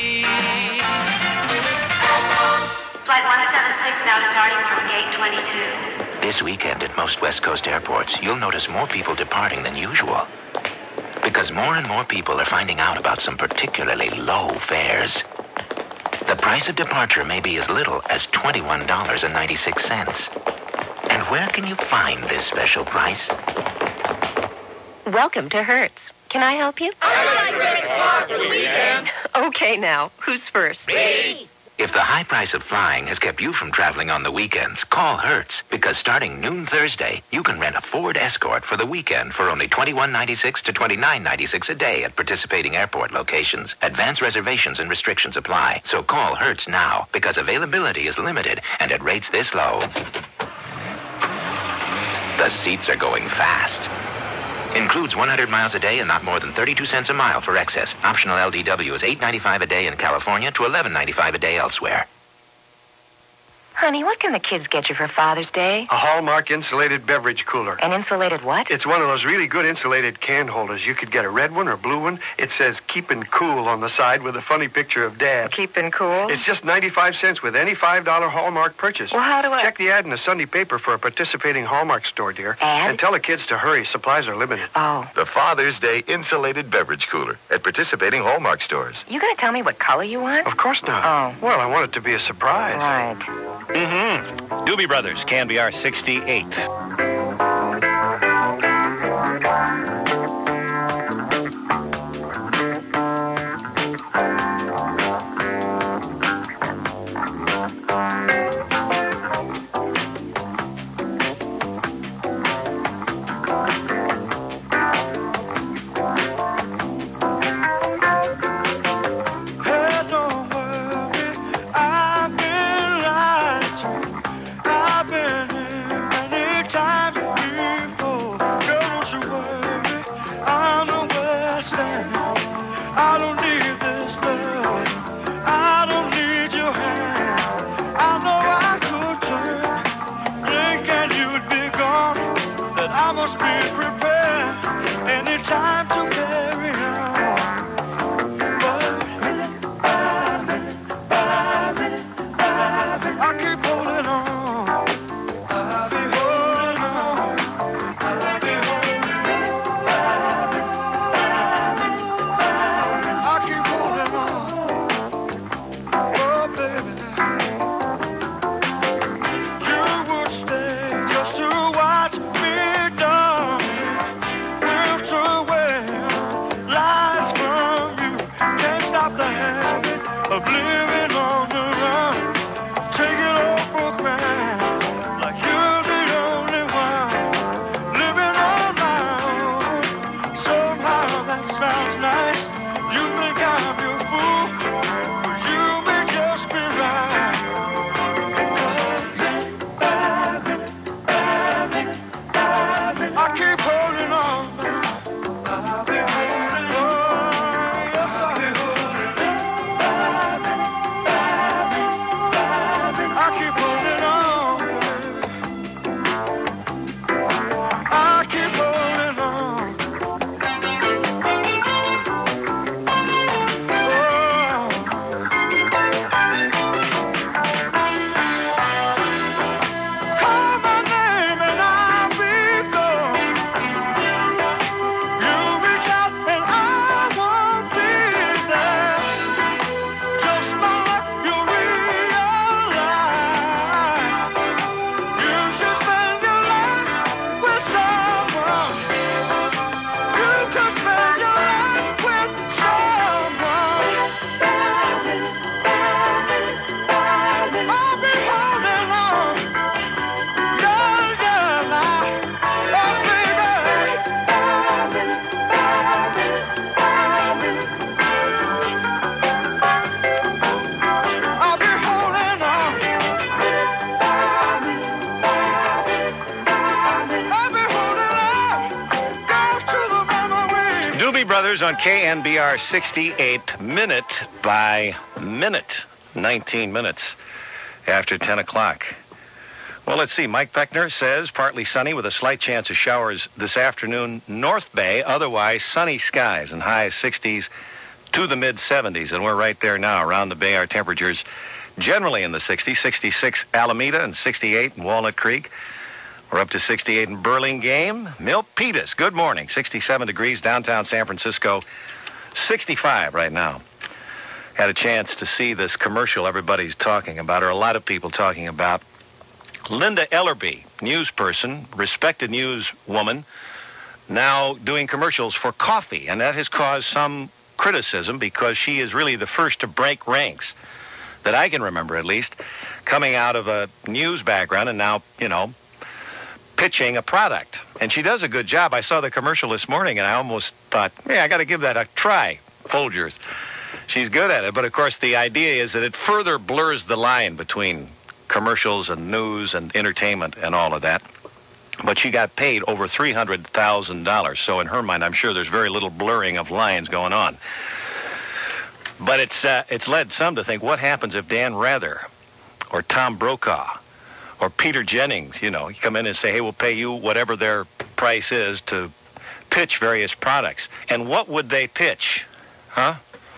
Flight one seventy-six now departing from gate twenty-two. This weekend at most West Coast airports, you'll notice more people departing than usual. Because more and more people are finding out about some particularly low fares. The price of departure may be as little as twenty-one dollars and ninety-six cents. And where can you find this special price? Welcome to Hertz. Can I help you? I'd like to rent a car for the weekend. Okay, now, who's first? Me. If the high price of flying has kept you from traveling on the weekends, call Hertz, because starting noon Thursday, you can rent a Ford Escort for the weekend for only twenty-one ninety-six to twenty-nine ninety-six a day at participating airport locations. Advance reservations and restrictions apply. So call Hertz now, because availability is limited and at rates this low, the seats are going fast. Includes one hundred miles a day and not more than thirty-two cents a mile for excess. Optional L D W is eight ninety-five a day in California to eleven ninety-five a day elsewhere. Honey, what can the kids get you for Father's Day? A Hallmark insulated beverage cooler. An insulated what? It's one of those really good insulated can holders. You could get a red one or blue one. It says keepin' cool on the side with a funny picture of Dad. Keepin' cool? It's just ninety-five cents with any five dollar Hallmark purchase. Well, how do I... Check the ad in the Sunday paper for a participating Hallmark store, dear. Ad? And tell the kids to hurry. Supplies are limited. Oh. The Father's Day insulated beverage cooler at participating Hallmark stores. You gonna tell me what color you want? Of course not. Oh. Well, I want it to be a surprise. Right. Mm-hmm. Doobie Brothers, Can B R sixty-eight. I've been here many times. Brothers on K N B R sixty-eight, minute by minute, nineteen minutes after ten o'clock. Well, let's see. Mike Beckner says partly sunny with a slight chance of showers this afternoon. North Bay, otherwise sunny skies and highs sixties to the mid seventies. And we're right there now. Around the Bay, our temperatures generally in the sixties. sixty-six Alameda and sixty-eight in Walnut Creek. We're up to sixty-eight in Burlingame. Milpitas, good morning. sixty-seven degrees downtown San Francisco. sixty-five right now. Had a chance to see this commercial everybody's talking about, or a lot of people talking about. Linda Ellerby, news person, respected news woman, now doing commercials for coffee. And that has caused some criticism because she is really the first to break ranks, that I can remember at least, coming out of a news background and now, you know, pitching a product. And she does a good job. I saw the commercial this morning and I almost thought, yeah, I got to give that a try, Folgers. She's good at it. But of course, the idea is that it further blurs the line between commercials and news and entertainment and all of that. But she got paid over three hundred thousand dollars. So in her mind, I'm sure there's very little blurring of lines going on. But it's uh, it's led some to think, what happens if Dan Rather or Tom Brokaw or Peter Jennings, you know, you come in and say, hey, we'll pay you whatever their price is to pitch various products. And what would they pitch? Huh?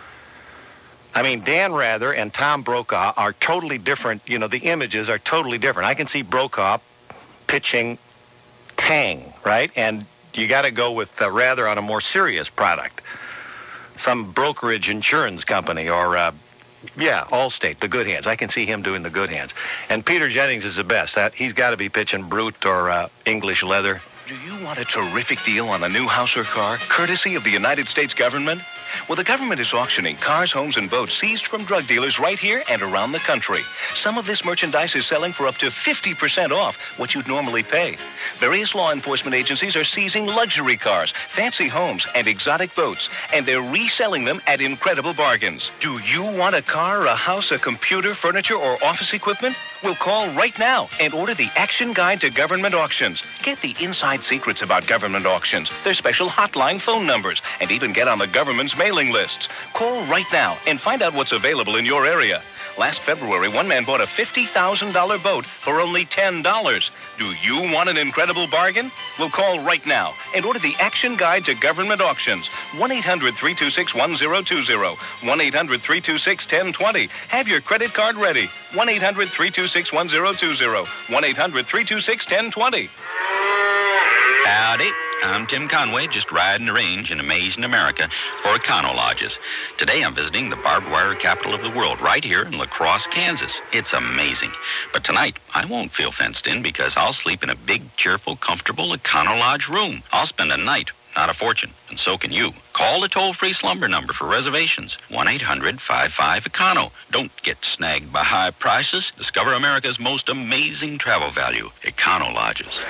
I mean, Dan Rather and Tom Brokaw are totally different. You know, the images are totally different. I can see Brokaw pitching Tang, right? And you got to go with uh, Rather on a more serious product. Some brokerage insurance company or... Uh, Yeah, Allstate, the good hands. I can see him doing the good hands. And Peter Jennings is the best. That, he's got to be pitching Brute or uh, English Leather. Do you want a terrific deal on a new house or car, courtesy of the United States government? Well, the government is auctioning cars, homes, and boats seized from drug dealers right here and around the country. Some of this merchandise is selling for up to fifty percent off what you'd normally pay. Various law enforcement agencies are seizing luxury cars, fancy homes, and exotic boats, and they're reselling them at incredible bargains. Do you want a car, a house, a computer, furniture, or office equipment? Well, call right now and order the Action Guide to Government Auctions. Get the inside secrets about government auctions, their special hotline phone numbers, and even get on the government's mailing lists. Call right now and find out what's available in your area. Last February, one man bought a fifty thousand dollars boat for only ten dollars. Do you want an incredible bargain? Well, call right now and order the Action Guide to Government Auctions. one eight hundred three two six one zero two zero. one eight hundred three two six one zero two zero. Have your credit card ready. one eight hundred three two six one zero two zero. one eight hundred three two six one zero two zero. Howdy. I'm Tim Conway, just riding the range in amazing America for Econo Lodges. Today I'm visiting the barbed wire capital of the world right here in La Crosse, Kansas. It's amazing. But tonight I won't feel fenced in because I'll sleep in a big, cheerful, comfortable Econo Lodge room. I'll spend a night, not a fortune, and so can you. Call the toll-free slumber number for reservations, one eight hundred five five Econo. Don't get snagged by high prices. Discover America's most amazing travel value, Econo Lodges.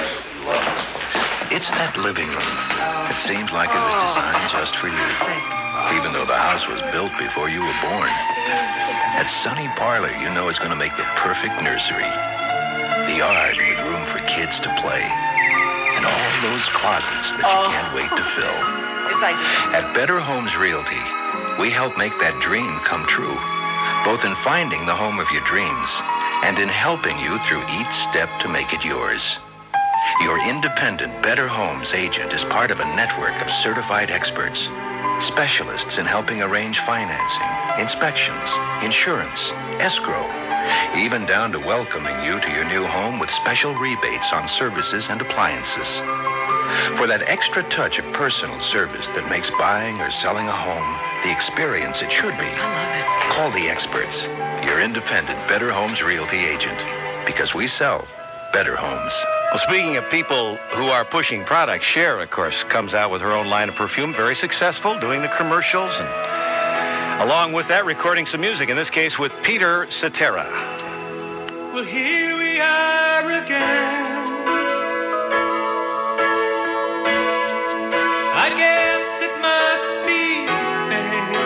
It's that living room. It seems like it was designed just for you, even though the house was built before you were born. At Sunny Parlor, you know it's going to make the perfect nursery. The yard with room for kids to play. And all those closets that you can't wait to fill. At Better Homes Realty, we help make that dream come true, both in finding the home of your dreams and in helping you through each step to make it yours. Your independent Better Homes agent is part of a network of certified experts, specialists in helping arrange financing, inspections, insurance, escrow, even down to welcoming you to your new home with special rebates on services and appliances. For that extra touch of personal service that makes buying or selling a home the experience it should be. I love it. Call the experts, your independent Better Homes Realty agent, because we sell better homes. Well, speaking of people who are pushing products, Cher, of course, comes out with her own line of perfume. Very successful, doing the commercials, and along with that, recording some music, in this case with Peter Cetera. Well, here we are again. I guess it must be fate.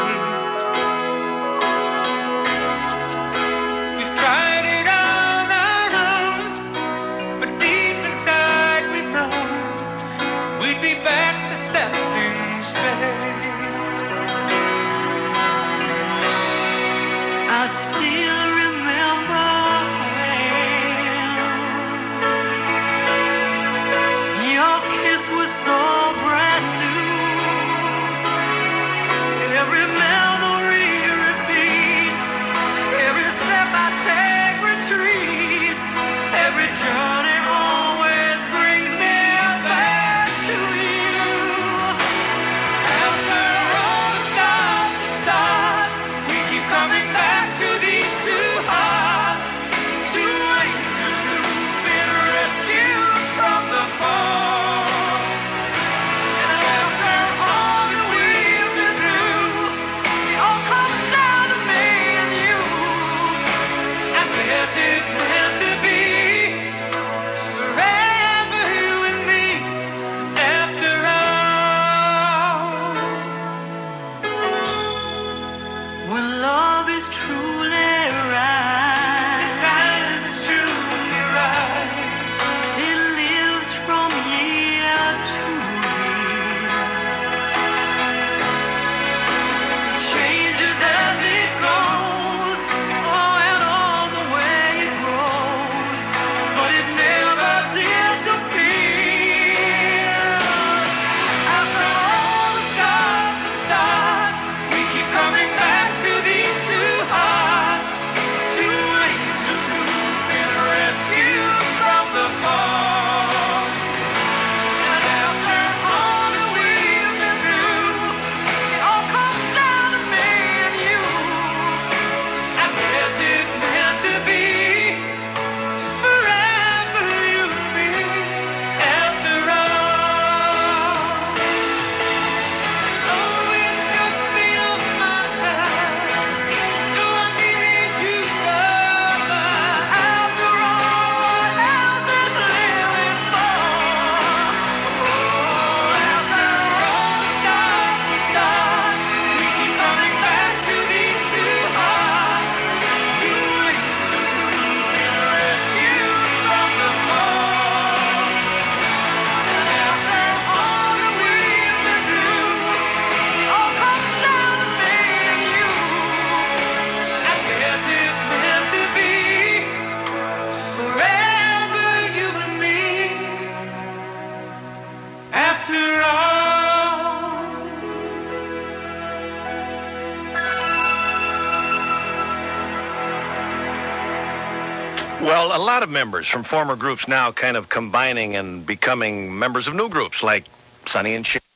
We've tried it on our own, but deep inside we know we'd be back to setting straight. I still remember when your kiss was so brand new. Every memory repeats, every step I take retreats, every journey always brings me back to you. After all the stops and starts, we keep coming back to these two hearts, two angels who've been rescued from the fall. And after all that we've been through, it all comes down to me and you, and this is meant to be forever, you and me. After all, when love is truly right, this time it's truly right. It lives from year to year, changes as it goes, oh, and all the way it grows, but it never disappears. After all the stops and starts, we keep coming back to these two hearts, two angels who've been rescued from the fall. And after all that we've been through, it all comes down to me and you, and this is meant to be forever, you and me. After all, oh, it's just been a matter. No, I needed you so much. After all, what else is living for? Oh, after all the stops and starts, we keep coming back to these two hearts, two angels who've been rescued from the fall. And after all that we've been through, it all comes down to me and you, and this is meant to be forever, you and me. After all. Well, a lot of members from former groups now kind of combining and becoming members of new groups like Sonny and Cher.